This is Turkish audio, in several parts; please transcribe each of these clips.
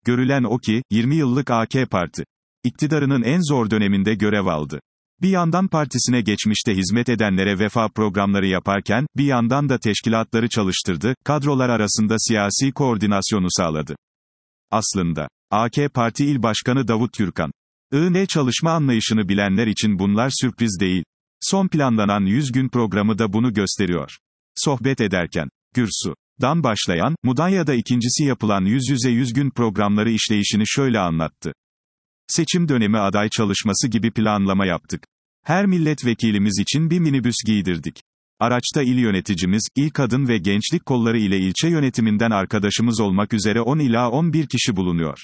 Görülen o ki, 20 yıllık AK Parti iktidarının en zor döneminde görev aldı. Bir yandan partisine geçmişte hizmet edenlere vefa programları yaparken, bir yandan da teşkilatları çalıştırdı, kadrolar arasında siyasi koordinasyonu sağladı. Aslında, AK Parti İl Başkanı Davut Türkan. Çalışma anlayışını bilenler için bunlar sürpriz değil. Son planlanan 100 gün programı da bunu gösteriyor. Sohbet ederken, Gürsu'dan başlayan, Mudanya'da ikincisi yapılan yüz yüze 100 gün programları işleyişini şöyle anlattı. Seçim dönemi aday çalışması gibi planlama yaptık. Her milletvekilimiz için bir minibüs giydirdik. Araçta il yöneticimiz, il kadın ve gençlik kolları ile ilçe yönetiminden arkadaşımız olmak üzere 10 ila 11 kişi bulunuyor.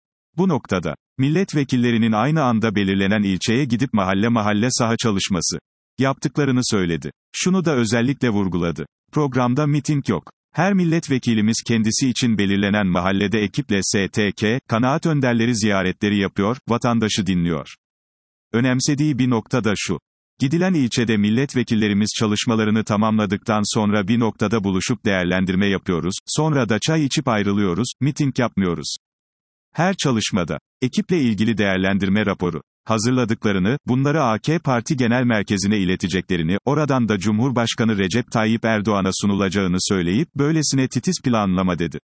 Bu noktada, milletvekillerinin aynı anda belirlenen ilçeye gidip mahalle mahalle saha çalışması yaptıklarını söyledi. Şunu da özellikle vurguladı. Programda miting yok. Her milletvekilimiz kendisi için belirlenen mahallede ekiple STK, kanaat önderleri ziyaretleri yapıyor, vatandaşı dinliyor. Önemsediği bir nokta da şu. Gidilen ilçede milletvekillerimiz çalışmalarını tamamladıktan sonra bir noktada buluşup değerlendirme yapıyoruz, sonra da çay içip ayrılıyoruz, miting yapmıyoruz. Her çalışmada, ekiple ilgili değerlendirme raporu hazırladıklarını, bunları AK Parti Genel Merkezi'ne ileteceklerini, oradan da Cumhurbaşkanı Recep Tayyip Erdoğan'a sunulacağını söyleyip, böylesine titiz planlama dedi.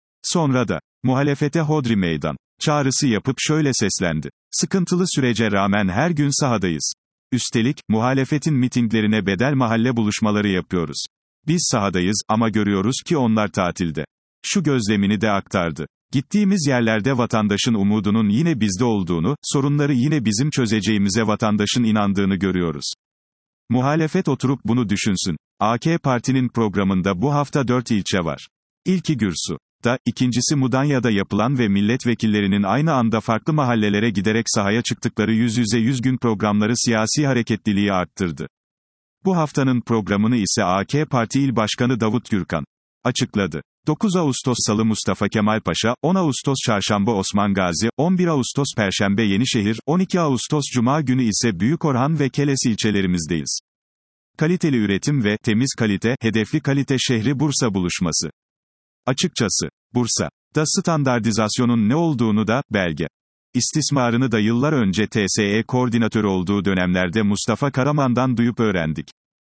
Sonra da, muhalefete hodri meydan çağrısı yapıp şöyle seslendi. Sıkıntılı sürece rağmen her gün sahadayız. Üstelik, muhalefetin mitinglerine bedel mahalle buluşmaları yapıyoruz. Biz sahadayız, ama görüyoruz ki onlar tatilde. Şu gözlemini de aktardı. Gittiğimiz yerlerde vatandaşın umudunun yine bizde olduğunu, sorunları yine bizim çözeceğimize vatandaşın inandığını görüyoruz. Muhalefet oturup bunu düşünsün. AK Parti'nin programında bu hafta 4 ilçe var. İlki Gürsu'da, ikincisi Mudanya'da yapılan ve milletvekillerinin aynı anda farklı mahallelere giderek sahaya çıktıkları yüz yüze 100 gün programları siyasi hareketliliği arttırdı. Bu haftanın programını ise AK Parti İl Başkanı Davut Türkan açıkladı. 9 Ağustos Salı Mustafa Kemal Paşa, 10 Ağustos Çarşamba Osman Gazi, 11 Ağustos Perşembe Yenişehir, 12 Ağustos Cuma günü ise Büyükorhan ve Keles ilçelerimizdeyiz. Kaliteli üretim ve temiz kalite, hedefli kalite şehri Bursa buluşması. Açıkçası, Bursa'da standartizasyonun ne olduğunu da, belge istismarını da yıllar önce TSE koordinatörü olduğu dönemlerde Mustafa Karaman'dan duyup öğrendik.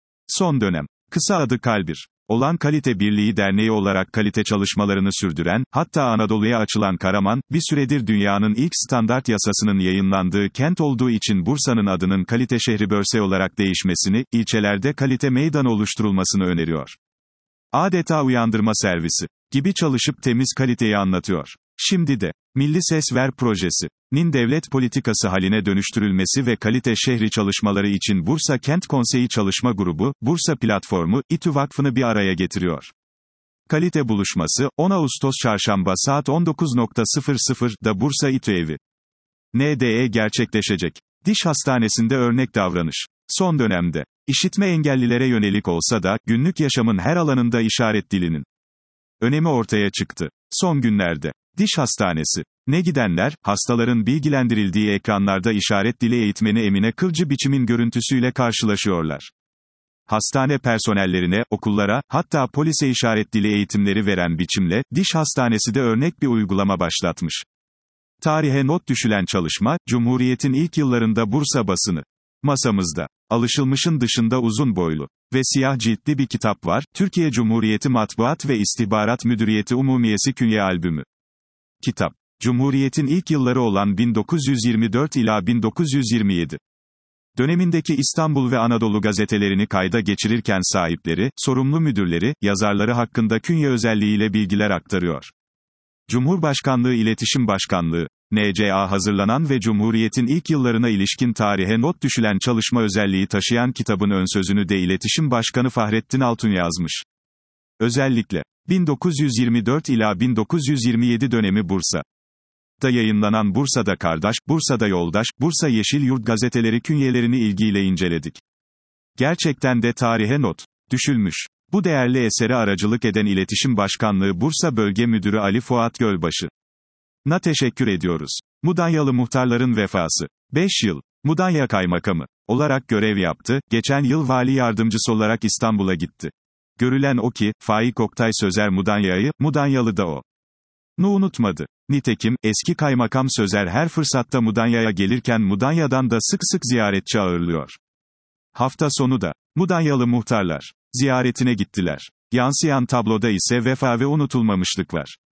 Son dönem, kısa adı Kalbir olan Kalite Birliği Derneği olarak kalite çalışmalarını sürdüren, hatta Anadolu'ya açılan Karaman, bir süredir dünyanın ilk standart yasasının yayınlandığı kent olduğu için Bursa'nın adının kalite şehri Börse olarak değişmesini, ilçelerde kalite meydanı oluşturulmasını öneriyor. Adeta uyandırma servisi gibi çalışıp temiz kaliteyi anlatıyor. Şimdi de, Milli Ses Ver projesinin devlet politikası haline dönüştürülmesi ve kalite şehri çalışmaları için Bursa Kent Konseyi Çalışma Grubu, Bursa Platformu, İTÜ Vakfı'nı bir araya getiriyor. Kalite buluşması, 10 Ağustos Çarşamba saat 19.00'da Bursa İTÜ Evi NDE gerçekleşecek. Diş hastanesinde örnek davranış. Son dönemde, işitme engellilere yönelik olsa da, günlük yaşamın her alanında işaret dilinin önemi ortaya çıktı. Son günlerde, diş hastanesi ne gidenler, hastaların bilgilendirildiği ekranlarda işaret dili eğitmeni Emine Kılcı biçimin görüntüsüyle karşılaşıyorlar. Hastane personellerine, okullara, hatta polise işaret dili eğitimleri veren biçimle, diş hastanesi de örnek bir uygulama başlatmış. Tarihe not düşülen çalışma, Cumhuriyet'in ilk yıllarında Bursa basını masamızda. Alışılmışın dışında uzun boylu ve siyah ciltli bir kitap var, Türkiye Cumhuriyeti Matbuat ve İstihbarat Müdüriyeti Umumiyesi Künye Albümü. Kitap, Cumhuriyet'in ilk yılları olan 1924 ila 1927 dönemindeki İstanbul ve Anadolu gazetelerini kayda geçirirken sahipleri, sorumlu müdürleri, yazarları hakkında künye özelliğiyle bilgiler aktarıyor. Cumhurbaşkanlığı İletişim Başkanlığı, NCA hazırlanan ve Cumhuriyet'in ilk yıllarına ilişkin tarihe not düşülen çalışma özelliği taşıyan kitabın önsözünü de İletişim Başkanı Fahrettin Altun yazmış. Özellikle, 1924 ila 1927 dönemi Bursa'da yayınlanan Bursa'da Kardeş, Bursa'da Yoldaş, Bursa Yeşil Yurt gazeteleri künyelerini ilgiyle inceledik. Gerçekten de tarihe not düşülmüş. Bu değerli esere aracılık eden İletişim Başkanlığı Bursa Bölge Müdürü Ali Fuat Gölbaşı'na teşekkür ediyoruz. Mudanyalı muhtarların vefası. 5 yıl, Mudanya Kaymakamı olarak görev yaptı, geçen yıl Vali Yardımcısı olarak İstanbul'a gitti. Görülen o ki, Faik Oktay Sözer Mudanya'yı, Mudanyalı da o. Nu unutmadı. Nitekim, eski kaymakam Sözer her fırsatta Mudanya'ya gelirken Mudanya'dan da sık sık ziyaretçi ağırlıyor. Hafta sonu da, Mudanyalı muhtarlar, ziyaretine gittiler. Yansıyan tabloda ise vefa ve unutulmamışlık var.